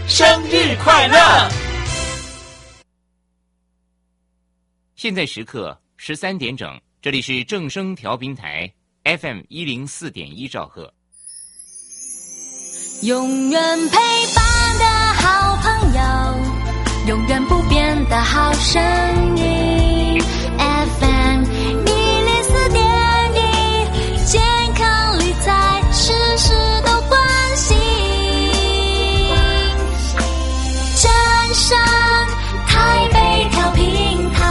生日快乐！ 现在时刻13点整，这里是正声调频台 FM104.1兆赫。 永远陪伴的好朋友，永远不变的好声音 FM104.1，健康理财事事都关心，正声台北调频台。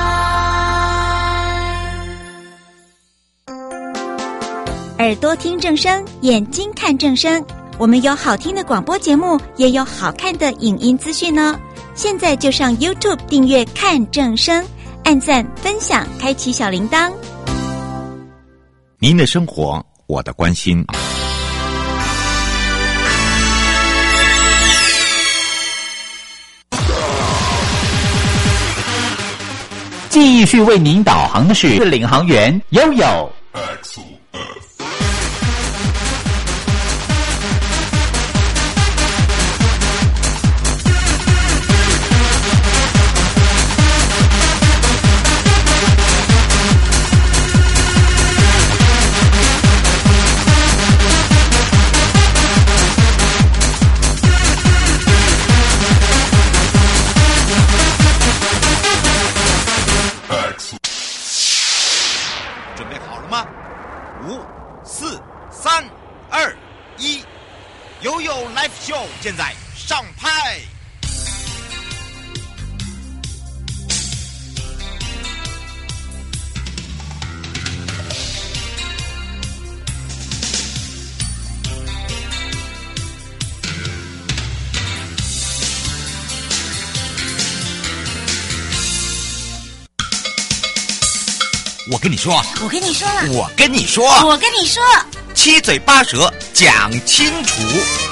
耳朵听正声，眼睛看正声，我们有好听的广播节目，也有好看的影音资讯呢。现在就上 YouTube 订阅看正声，按赞分享，开启小铃铛。 您的生活，我的关心。 继续为您导航的是领航员悠悠。 现在上拍。我跟你说， 我跟你说了， 我跟你说， 我跟你说， 七嘴八舌讲清楚。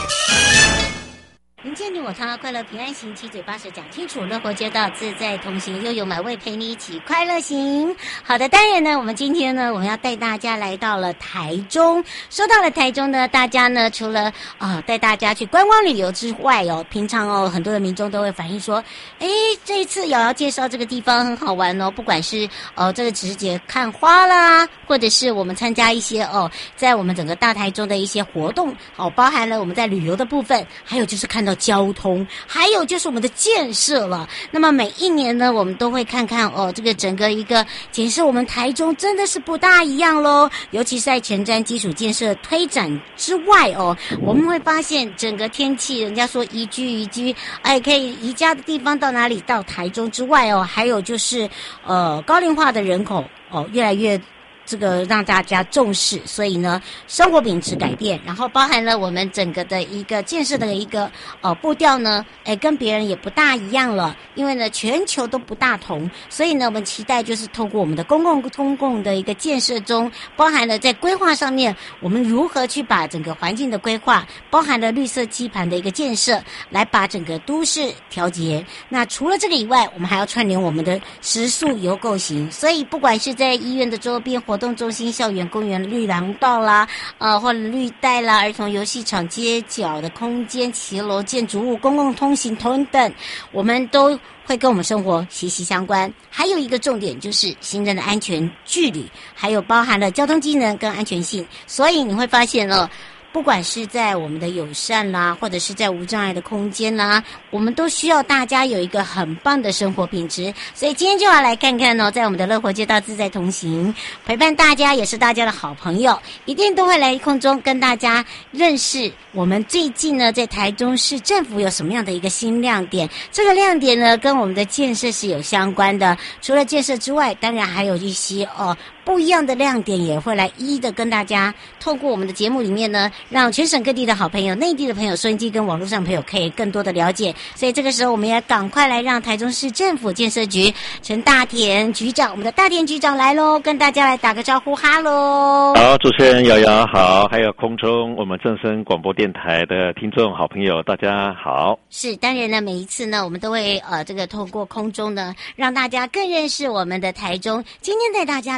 迎接你我他，快乐平安行，七嘴八舌讲清楚，乐活街道自在同行，悠悠美味陪你一起快乐行。好的，当然呢，我们今天呢，我们要带大家来到了台中。说到了台中呢，大家呢除了带大家去观光旅游之外哦，平常很多的民众都会反映说，这一次瑶瑶介绍这个地方很好玩哦，不管是这个直接看花啦，或者是我们参加一些在我们整个大台中的一些活动包含了我们在旅游的部分，还有就是看到交通，还有就是我们的建设了。那么每一年呢，我们都会看看这个整个一个检视我们台中真的是不大一样咯，尤其是在前瞻基础建设推展之外我们会发现整个天气，人家说宜居可以宜家的地方到哪里？到台中之外还有就是高龄化的人口越来越这个让大家重视，所以呢，生活品质改变，然后包含了我们整个的一个建设的一个步调呢，跟别人也不大一样了，因为呢全球都不大同，所以呢我们期待就是透过我们的公共的一个建设中，包含了在规划上面，我们如何去把整个环境的规划，包含了绿色基盘的一个建设，来把整个都市调节。那除了这个以外，我们还要串联我们的食宿游购行，所以不管是在医院的周边活动中心、校园、公园、绿廊道啦，或者绿带啦、儿童游戏场、街角的空间、骑楼、建筑物、公共通行等等，我们都会跟我们生活息息相关。还有一个重点就是行人的安全距离，还有包含了交通机能跟安全性。所以你会发现不管是在我们的友善啦，或者是在无障碍的空间啦，我们都需要大家有一个很棒的生活品质。所以今天就要来看看在我们的乐活街道自在同行，陪伴大家也是大家的好朋友，一定都会来空中跟大家认识我们最近呢在台中市政府有什么样的一个新亮点。这个亮点呢跟我们的建设是有相关的，除了建设之外，当然还有一些不一样的亮点也会来一一的跟大家透过我们的节目里面呢，让全省各地的好朋友、内地的朋友、收音机跟网络上朋友可以更多的了解。所以这个时候我们也赶快来让台中市政府建设局陈大田局长，我们的大田局长来咯，跟大家来打个招呼。哈喽， 好，主持人瑶瑶好，还有空中我们正声广播电台的听众好朋友大家好。 是，当然呢每一次呢我们都会这个透过空中呢让大家更认识我们的台中。今天带大家来到呢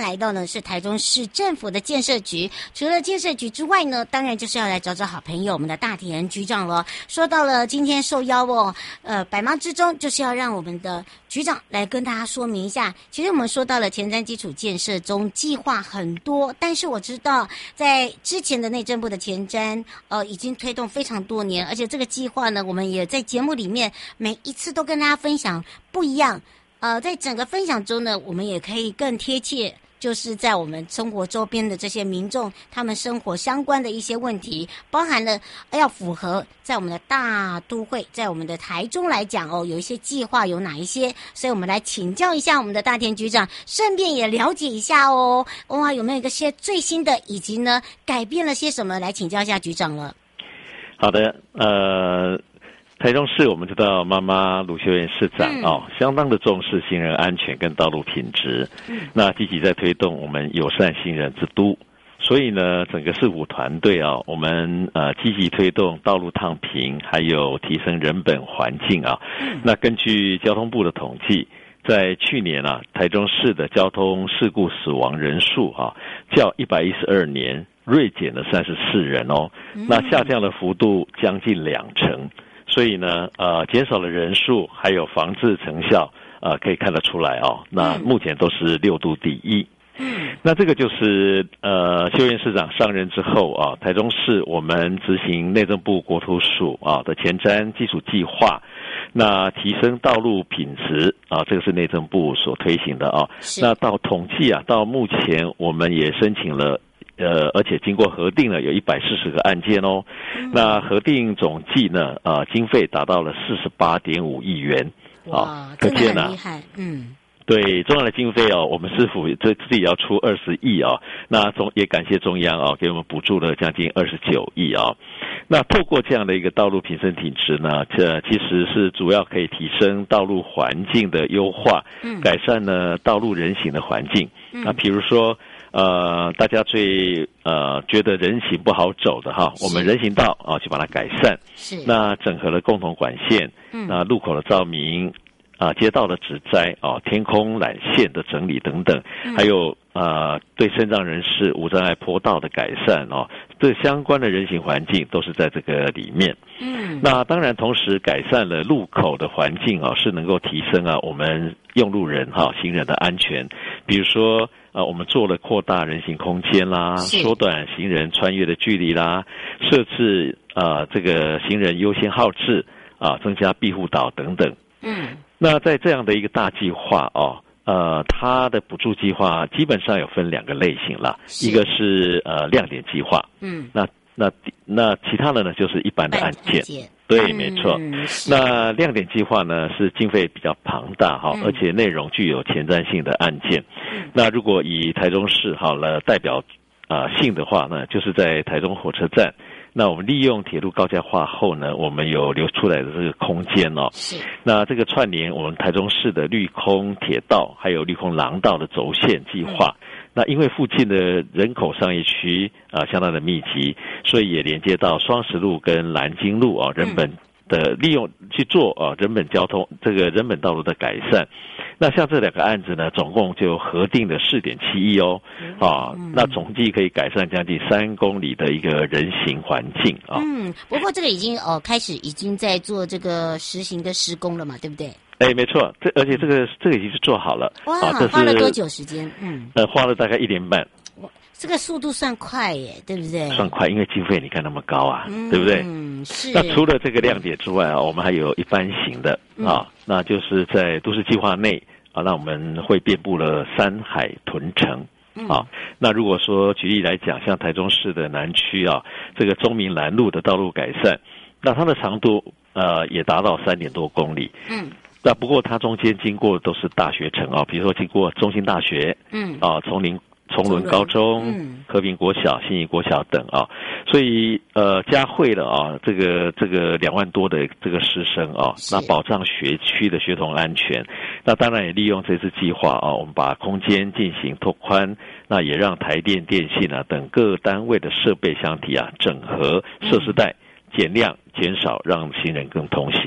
呢是台中市政府的建设局。除了建设局之外呢，当然就是要来找找好朋友，我们的大田局长了。说到了今天受邀哦，百忙之中就是要让我们的局长来跟大家说明一下。其实我们说到了前瞻基础建设中计划很多，但是我知道在之前的内政部的前瞻已经推动非常多年，而且这个计划呢，我们也在节目里面每一次都跟大家分享不一样。在整个分享中呢，我们也可以更贴切，就是在我们生活周边的这些民众，他们生活相关的一些问题，包含了要符合在我们的大都会，在我们的台中来讲有一些计划有哪一些，所以我们来请教一下我们的大田局长，顺便也了解一下哇，有没有一些最新的，以及呢改变了些什么，来请教一下局长了。 好的，台中市我们知道妈妈卢秀燕市长相当的重视行人安全跟道路品质，那积极在推动我们友善行人之都，所以呢整个市府团队我们积极推动道路烫平，还有提升人本环境那根据交通部的统计，在去年台中市的交通事故死亡人数较112年锐减了34人那下降的幅度将近20%。所以呢，减少了人数，还有防治成效，可以看得出来那目前都是6都第一。那这个就是秀燕市长上任之后台中市我们执行内政部国土署的前瞻基础计划，那提升道路品质这个是内政部所推行的那到统计到目前我们也申请了。而且经过核定了有140个案件那核定总计呢经费达到了48.5亿元可见很厉害对中央的经费我们市府自己要出20亿那也感谢中央给我们补助了将近29亿那透过这样的一个道路品质品质呢，这其实是主要可以提升道路环境的优化，改善呢道路人行的环境那比如说大家最觉得人行不好走的我们人行道去把它改善，那整合了共同管线，那路口的照明街道的植栽天空缆线的整理等等，还有对身障人士无障碍坡道的改善这相关的人行环境都是在这个里面。那当然同时改善了路口的环境是能够提升我们用路人行人的安全，比如说我们做了扩大人行空间啦，缩短行人穿越的距离啦，设置这个行人优先号志增加庇护岛等等。那在这样的一个大计划它的补助计划基本上有分2个类型啦，一个是亮点计划，那其他的呢就是一般的案件。对，没错。那亮点计划呢是经费比较庞大而且内容具有前瞻性的案件。那如果以台中市了代表性的话呢，就是在台中火车站。那我们利用铁路高架化后呢，我们有留出来的这个空间那这个串联我们台中市的绿空铁道还有绿空廊道的轴线计划。那因为附近的人口商业区相当的密集，所以也连接到双十路跟南京路人本的利用去做人本交通这个人本道路的改善。那像这2个案子呢，总共就核定了4.7亿那总计可以改善将近3公里的一个人行环境不过这个已经开始已经在做这个实行的施工了嘛，对不对？ 没错，而且这个已经是做好了。 哇，花了多久时间？ 花了大概1年半。 这个速度算快耶，对不对？ 算快，因为经费你看那么高对不对？ 是。 那除了这个亮点之外我们还有一般型的那就是在都市计划内那我们会遍布了山海屯城那如果说举例来讲，像台中市的南区这个中民南路的道路改善，那它的长度也达到3点多公里。那不过它中间经过都是大学城比如说经过中兴大学崇伦高中、和平国小、信义国小等所以加惠了这个2万多的这个师生那保障学区的学童安全。那当然也利用这次计划我们把空间进行拓宽，那也让台电、电信等各单位的设备相体整合设施带，减量减少，让行人更通行。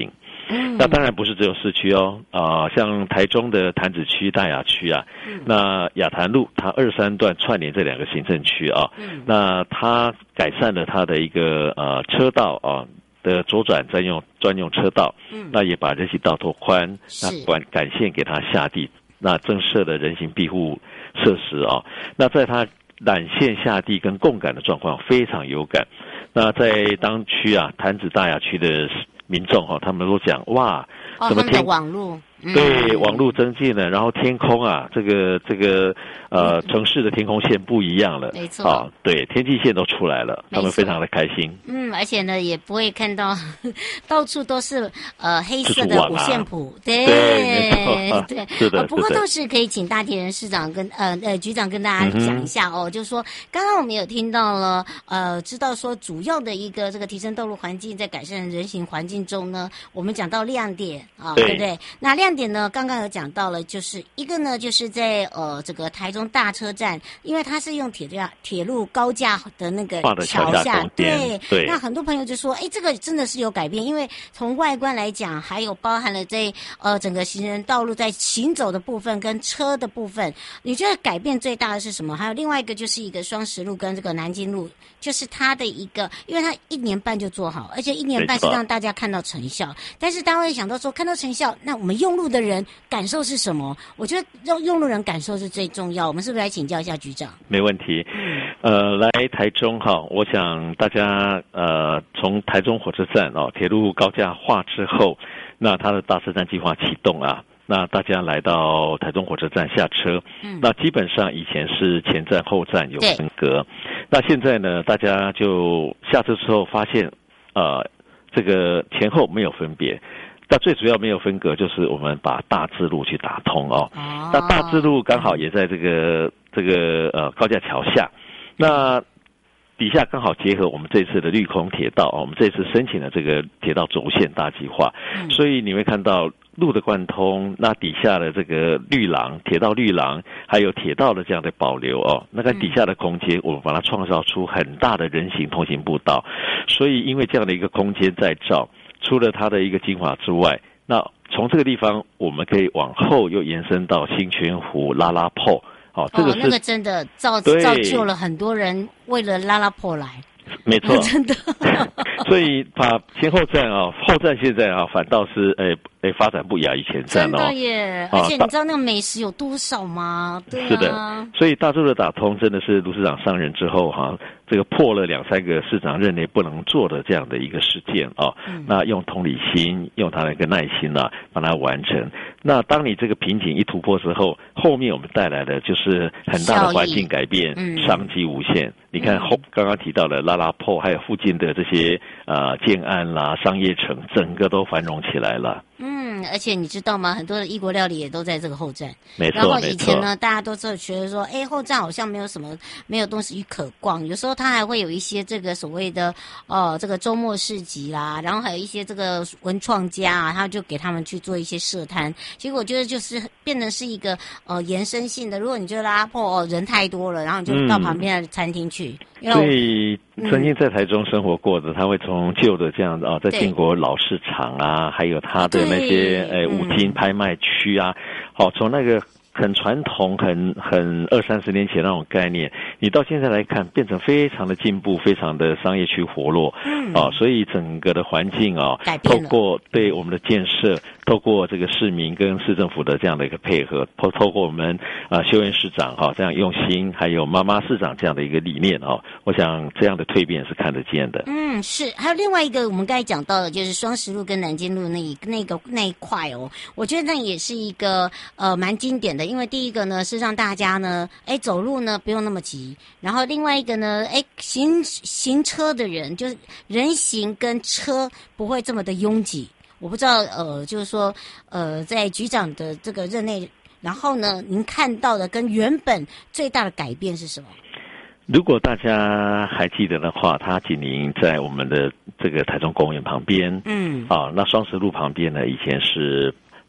那当然不是只有市区哦，像台中的潭子区、大雅区啊，那亚坛路它23段串联这2个行政区啊，那它改善了它的一个车道啊的左转专用车道，那也把人行道拓宽，那管线给它下地，那增设了人行庇护设施啊，那在它缆线下地跟共感的状况非常有感。那在当区啊，潭子大雅区的民众他们都讲哇， 怎么他们的网路对，网路增进了，然后天空啊，这个城市的天空线不一样了， 没错， 对，天际线都出来了，他们非常的开心。 而且呢，也不会看到到处都是黑色的五线谱，对， 对，是的。 不过倒是可以请大田市长跟局长跟大家讲一下就是说，刚刚我们有听到了知道说主要的一个这个提升道路环境，在改善人行环境中呢，我们讲到亮点对不对？那亮点呢，刚刚有讲到了，就是一个呢，就是在这个台中大车站，因为它是用铁路高架的那个桥下，对。那很多朋友就说，这个真的是有改变，因为从外观来讲，还有包含了在整个行人道路在行走的部分跟车的部分，你觉得改变最大的是什么？还有另外一个就是一个双十路跟这个南京路，就是它的一个，因为它1年半就做好，而且1年半是让大家看到成效。但是大家会想到说，看到成效，那我们用路的人感受是什么？我觉得用路人感受是最重要。我们是不是来请教一下局长？ 没问题。来台中我想大家从台中火车站铁路高架化之后，那它的大车站计划启动啊，那大家来到台中火车站下车，那基本上以前是前站后站有分隔，那现在呢，大家就下车之后发现这个前后没有分别。那最主要没有分隔，就是我们把大智路去打通那大智路刚好也在这个高架桥下，那底下刚好结合我们这次的绿空铁道我们这次申请了这个铁道轴线大计划，所以你会看到路的贯通，那底下的这个绿廊、铁道绿廊，还有铁道的这样的保留那个底下的空间，我们把它创造出很大的人行通行步道，所以因为这样的一个空间再造。除了它的一个精华之外，那从这个地方我们可以往后又延伸到新泉湖、拉拉破，这个是那个真的造就了很多人为了拉拉破来。 没错， 真的。 所以把前后站后站现在反倒是发展不亚于前站真的耶！而且你知道那个美食有多少吗？对啊， 是的。所以大智路打通真的是卢市长上任之后这个破了2-3个市长任内不能做的这样的一个事件那用同理心，用他的一个耐心把它完成。那当你这个瓶颈一突破之后，后面我们带来的就是很大的环境改变，商机无限。你看刚刚提到的拉拉破，还有附近的这些建案啦、商业城，整个都繁荣起来了。 而且你知道吗？很多的异国料理也都在这个后站。 没错， 然后以前呢，大家都是觉得说，后站好像没有东西可逛。有时候它还会有一些这个所谓的这个周末市集啦，然后还有一些这个文创家他就给他们去做一些设摊。其实我觉得就是变成是一个延伸性的。如果你觉得拉破人太多了，然后你就到旁边的餐厅去。 所以曾经在台中生活过的，他会从旧的这样的在建国老市场还有他的那些五金拍卖区从那个很传统、很20-30年前那种概念，你到现在来看，变成非常的进步，非常的商业区活络，所以整个的环境透过对我们的建设，透过这个市民跟市政府的这样的一个配合，透过我们修院市长这样用心，还有妈妈市长这样的一个理念我想这样的蜕变是看得见的。 是。还有另外一个我们刚才讲到的，就是双十路跟南京路那一块我觉得那也是一个蛮经典的。因为第一个呢是让大家呢走路呢不用那么急，然后另外一个呢行车的人就是人行跟车不会这么的拥挤。我不知道就是说在局长的这个任内，然后呢您看到的跟原本最大的改变是什么？ 如果大家还记得的话，它紧邻在我们的这个台中公园旁边，那双十路旁边呢，以前是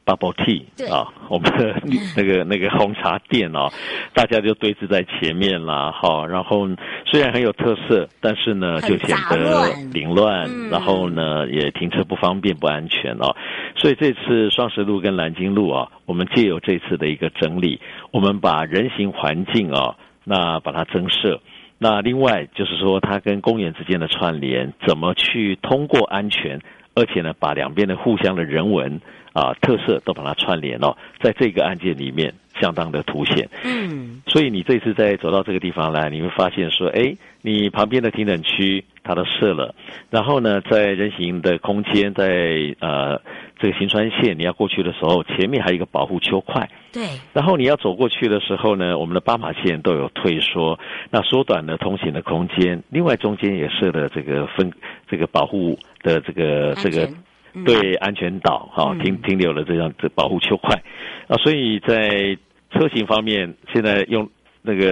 bubble tea 啊，我们的那个红茶店啊，大家就堆置在前面啦，然后虽然很有特色，但是呢就显得凌乱，然后呢也停车不方便不安全哦。所以这次双十路跟南京路啊，我们借由这次的一个整理，我们把人行环境啊，那把它增设。那另外就是说，它跟公园之间的串联，怎么去通过安全，而且呢，把两边的互相的人文特色都把它串联哦，在这个案件里面相当的凸显。所以你这次再走到这个地方来，你会发现说，你旁边的停等区它都设了，然后呢，在人行的空间，在这个行川线你要过去的时候，前面还有一个保护丘块。 对。然后你要走过去的时候呢，我们的斑马线都有退缩，那缩短了通行的空间。另外中间也设了这个保护的这个对安全岛停留了这样的保护丘块所以在车行方面，现在用那个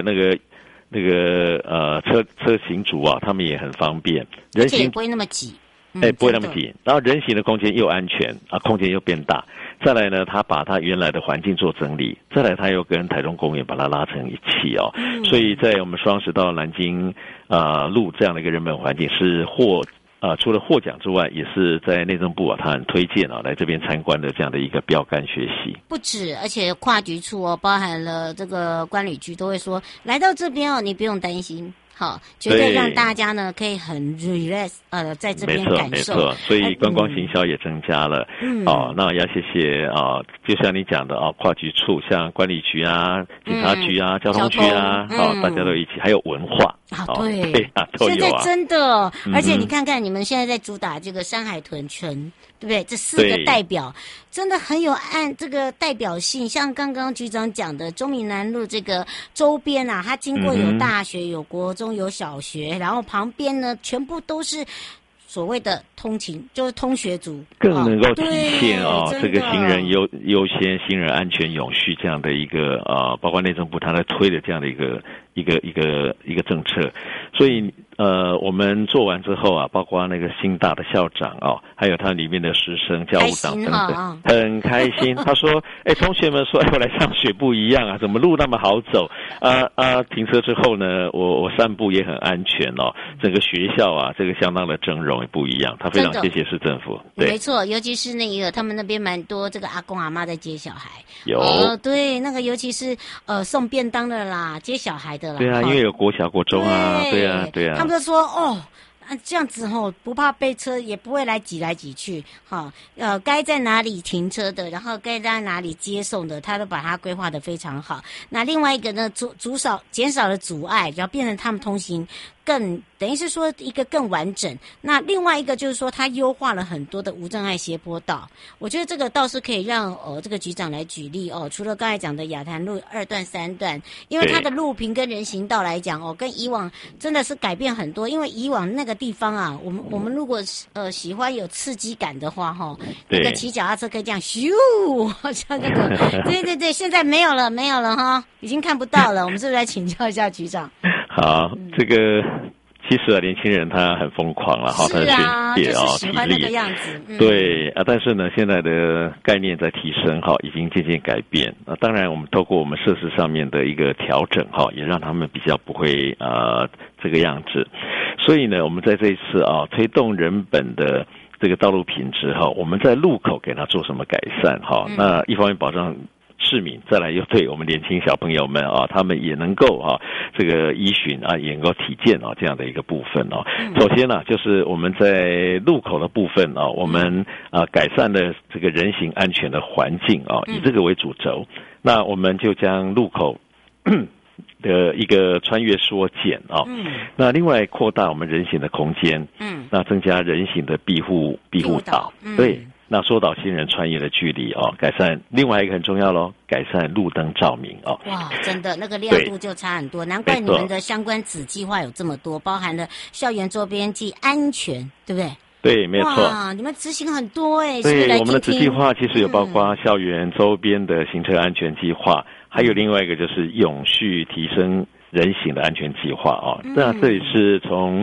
车行族他们也很方便， 而且也不会那么挤。 不会那么挤，然后人行的空间又安全空间又变大。再来呢，他把他原来的环境做整理，再来他又跟台中公园把它拉成一气所以在我们双十到南京路这样的一个人本环境是除了获奖之外，也是在内政部他很推荐来这边参观的这样的一个标杆学习。 不止，而且跨局处包含了这个观旅局都会说，来到这边你不用担心。好，绝对让大家呢可以很 relax 在这边感受。 没错，所以观光行销也增加了。那要谢谢就像你讲的跨局处，像管理局啊、警察局啊、交通局啊，大家都一起，还有文化。 对都有现在真的，而且你看看你们现在在主打这个山海屯村，对不对？这4个代表真的很有这个代表性。像刚刚局长讲的中闽南路这个周边它经过有大学、有国中、有小学，然后旁边呢全部都是所谓的通勤，就是通学族， 更能够体现这个行人优先、行人安全永续这样的一个包括内政部他在推的这样的一个政策。所以我们做完之后包括那个新大的校长还有他里面的师生、教务长等等，很开心。他说：“同学们说，我来上学不一样怎么路那么好走停车之后呢，我散步也很安全整个学校这个相当的整容也不一样。”他非常谢谢市政府。对， 没错，尤其是那个他们那边蛮多这个阿公阿嬷在接小孩。 有对，那个尤其是送便当的啦，接小孩的啦。 对因为有国小、国中对啊。 他们就说这样子不怕被车，也不会挤来挤去该在哪里停车的，然后该在哪里接送的，他都把它规划得非常好。那另外一个呢，减少了阻碍，然后变成他们通行更等于是说一个更完整。那另外一个就是说，它优化了很多的无障碍斜坡道。我觉得这个倒是可以让这个局长来举例除了刚才讲的雅潭路2段、3段，因为它的路平跟人行道来讲跟以往真的是改变很多。因为以往那个地方我们如果喜欢有刺激感的话那个骑脚踏车可以这样咻，像这个对，现在没有了已经看不到了。我们是不是来请教一下局长？ 好，这个其实年轻人他很疯狂了他的学业就是喜欢那个样子。 对但是呢，现在的概念在提升已经渐渐改变。当然，我们透过我们设施上面的一个调整也让他们比较不会这个样子。所以呢，我们在这一次推动人本的这个道路品质我们在路口给它做什么改善那一方面保障市民，再来又对我们年轻小朋友们他们也能够这个依循也能够体验这样的一个部分首先就是我们在路口的部分我们改善了这个人行安全的环境以这个为主轴。那我们就将路口的一个穿越缩减那另外扩大我们人行的空间那增加人行的庇护岛对。那缩短行人穿越的距离改善另外一个很重要改善路灯照明哇，真的那个亮度就差很多，难怪你们的相关子计划有这么多，包含了校园周边及安全，对不对？ 对，没错。 哇，你们执行很多对，我们的子计划其实有包括校园周边的行车安全计划，还有另外一个就是永续提升人行的安全计划那这也是从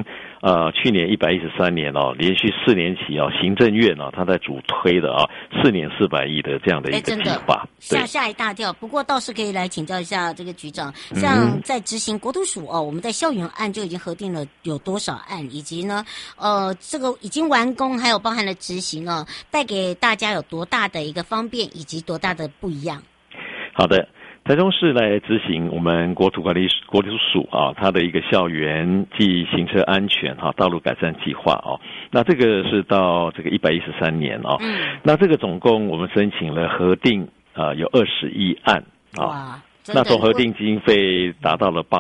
去年113年连续4年期行政院他在主推的4年400亿的这样的一个计划， 吓一大跳。不过倒是可以来请教一下这个局长，像在执行国土署我们在校园案就已经核定了有多少案，以及呢这个已经完工还有包含了执行带给大家有多大的一个方便，以及多大的不一样。 好的，台中市来执行我们国土署它的一个校园及行车安全道路改善计划那这个是到这个113年那这个总共我们申请了核定有20亿案那总核定经费达到了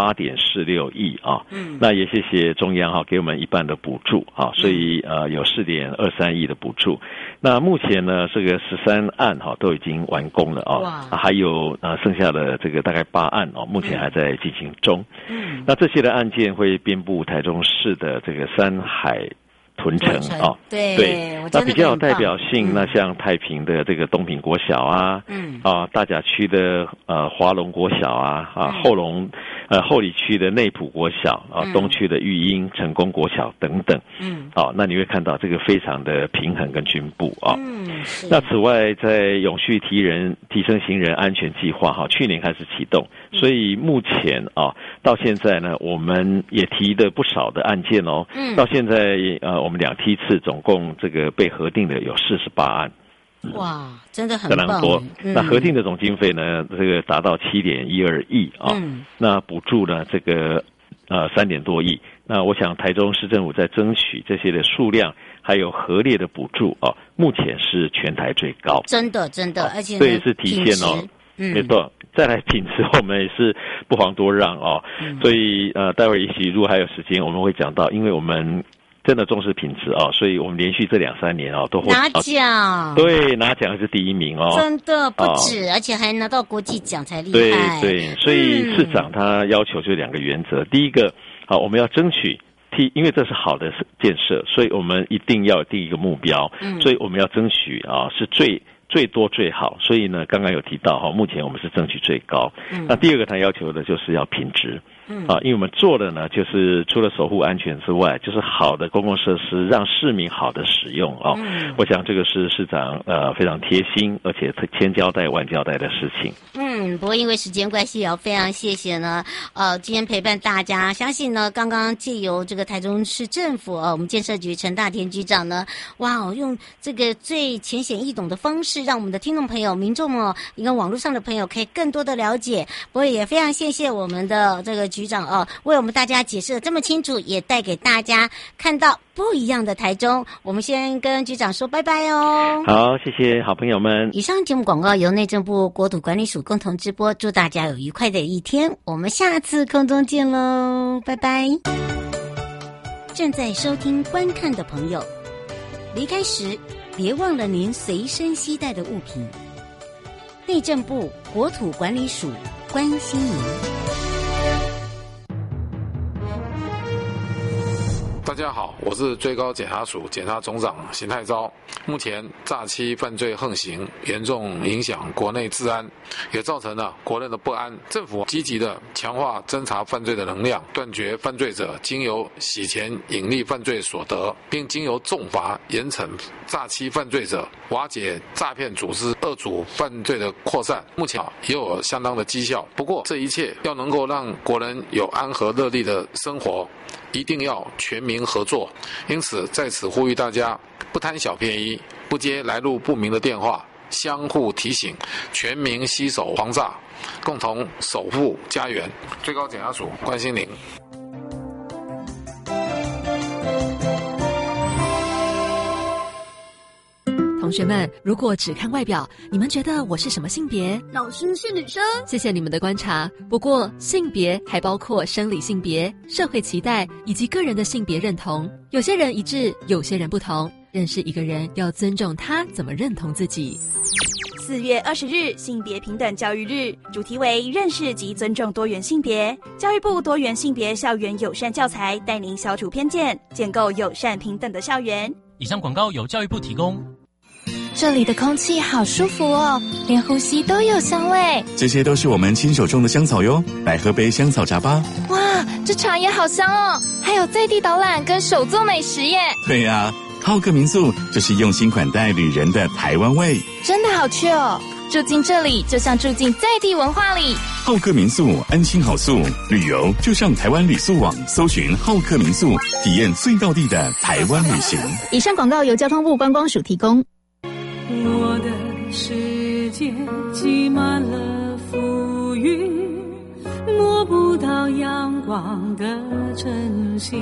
8.46亿那也谢谢中央给我们一半的补助所以有4.23亿的补助。那目前呢这个13案都已经完工了还有剩下的这个大概8案目前还在进行中。那这些的案件会遍布台中市的这个山海屯城对， 那比较有代表性，那像太平的这个东平国小大甲区的华龙国小后里区的内埔国小东区的育英成功国小等等那你会看到这个非常的平衡跟均布那此外在永续提升行人安全计划去年开始启动，所以目前到现在呢我们也提了不少的案件到现在我们2梯次总共这个被核定的有48案。 哇，真的很棒， 多。那核定的总经费呢，这个达到7.12亿那补助呢这个3点多亿。那我想台中市政府在争取这些的数量还有核列的补助目前是全台最高。 真的，而且这也是体现没错。再来品质我们也是不遑多让所以待会也许如果还有时间我们会讲到，因为我们真的重视品质所以我们连续这2-3年都获拿奖， 对，拿奖是第1名真的不止而且还拿到国际奖才厉害。 对，所以市长他要求就2个原则，第一个我们要争取因为这是好的建设，所以我们一定要有第一个目标所以我们要争取是最多最好，所以呢刚刚有提到目前我们是争取最高那第二个他要求的就是要品质因为我们做的呢就是除了守护安全之外，就是好的公共设施让市民好的使用我想这个是市长非常贴心而且千交代万交代的事情。 不过因为时间关系非常谢谢呢今天陪伴大家，相信呢刚刚借由这个台中市政府我们建设局陈大田局长呢用这个最浅显易懂的方式，让我们的听众朋友民众跟网络上的朋友可以更多的了解。不过也非常谢谢我们的这个局长为我们大家解释的这么清楚，也带给大家看到不一样的台中。我们先跟局长说拜拜好，谢谢好朋友们。 以上节目广告由内政部国土管理署共同直播，祝大家有愉快的一天，我们下次空中见喽，拜拜。正在收听观看的朋友，离开时别忘了您随身携带的物品。内政部国土管理署关心您。 大家好，我是最高检察署检察总长邢泰昭。目前诈欺犯罪横行，严重影响国内治安，也造成了国人的不安。政府积极的强化侦查犯罪的能量，断绝犯罪者经由洗钱隐匿犯罪所得，并经由重罚严惩诈欺犯罪者，瓦解诈骗组织恶主犯罪的扩散。目前也有相当的绩效。不过这一切要能够让国人有安和乐利的生活，一定要全民合作。因此在此呼吁大家不贪小便宜，不接来路不明的电话，相互提醒，全民携手防诈，共同守护家园。最高检察署关心您。 同学们，如果只看外表，你们觉得我是什么性别？ 老师是女生。 谢谢你们的观察。不过性别还包括生理性别、社会期待以及个人的性别认同。有些人一致，有些人不同。认识一个人要尊重他怎么认同自己。 4月20日性别平等教育日，主题为认识及尊重多元性别。教育部多元性别校园友善教材带您消除偏见，建构友善平等的校园。 以上广告由教育部提供。 这里的空气好舒服哦，连呼吸都有香味。 这些都是我们亲手种的香草哟，百合杯香草茶吧。 哇， 这茶也好香哦，还有在地导览跟手作美食耶。 对啊，浩客民宿就是用心款待旅人的台湾味， 真的好去哦。住进这里就像住进在地文化里。 浩客民宿安心好宿，旅游就上台湾旅宿网搜寻浩客民宿，体验最道地的台湾旅行。 以上广告由交通部观光署提供。 我的世界挤满了浮云，摸不到阳光的真心，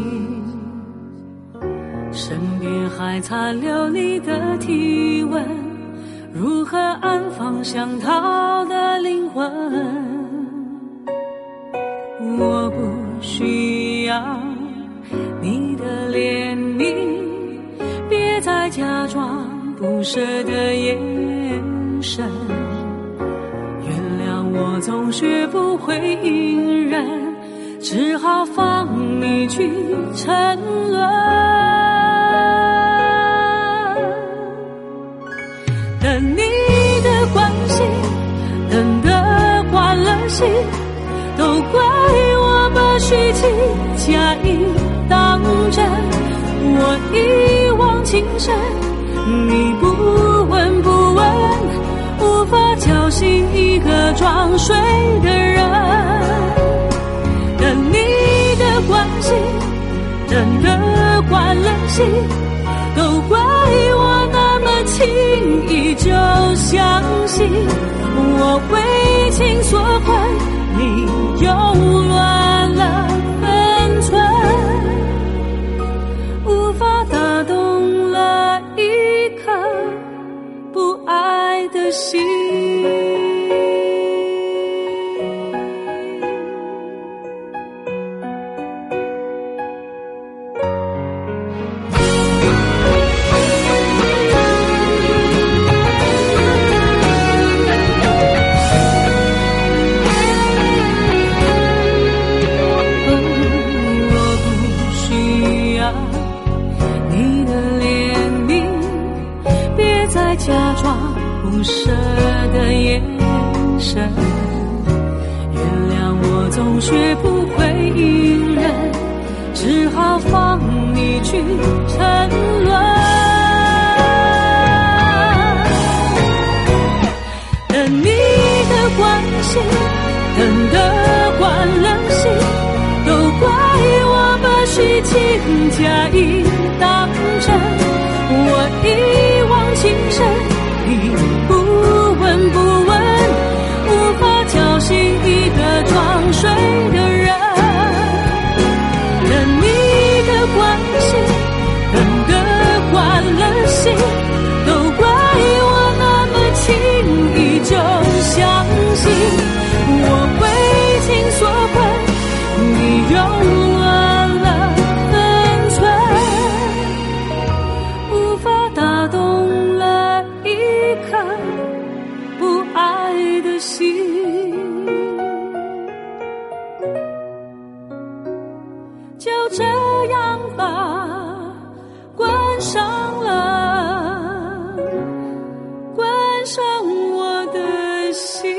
身边还残留你的体温，如何安放想逃的灵魂？我不需要你的怜悯，别再假装不舍的眼神，原谅我总学不会隐忍，只好放你去沉沦。等你的关心，等得惯了心，都怪我把虚情假意当真，我一往情深，你不闻不问，无法叫醒一个装睡的人。等你的关心，等得惯了心，都怪我那么轻易就相信，我为情所困，你又乱了分寸，无法打动了一颗不爱的心。假装不舍的眼神，原谅我总学不会隐忍，只好放你去沉沦。等你的关心，等得惯了心，都怪我把虚情假意当真，我一往情深，你不闻不问，无法叫醒一个装睡的人。等你的关心，等得惯了心，都怪我那么轻易就相信，我为情所困，你又乱了分寸，无法打动了一颗不爱的心。就这样吧，关上了，关上我的心。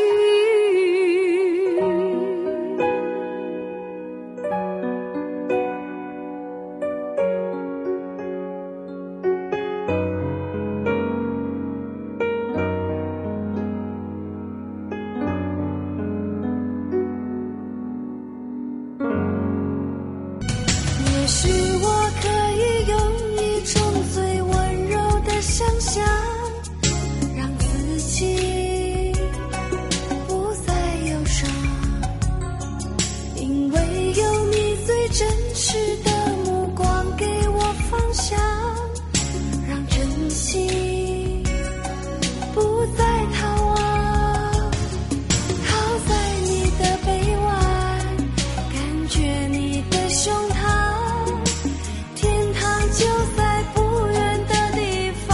也许我可以用一种最温柔的想象，让自己不再忧伤，因为有你最真实的目光给我方向，让真心不再逃亡，靠在你的臂弯，感觉你的胸膛，天堂就在不远的地方，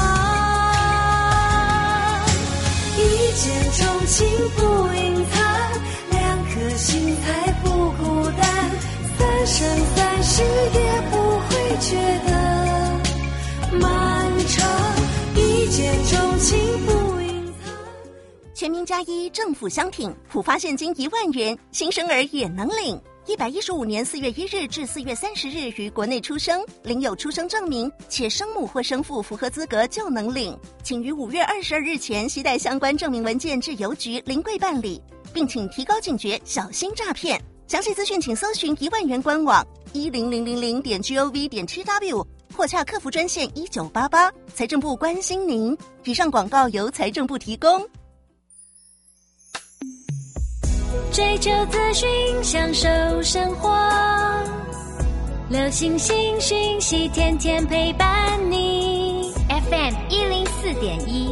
一见钟情不隐藏，两颗心才不孤单，三生三世也不会觉得漫长，一见钟情不隐藏。 全民加一，政府相挺，普发现金1万元，新生儿也能领。 115年4月1日至4月30日于国内出生，领有出生证明，且生母或生父符合资格就能领。请于5月22日前携带相关证明文件至邮局临柜办理，并请提高警觉，小心诈骗。详细资讯请搜寻1万元官网10000.gov.tw 或洽客服专线1988。财政部关心您。以上广告由财政部提供。 追求资讯，享受生活，流行新讯息，天天陪伴你。FM 104.1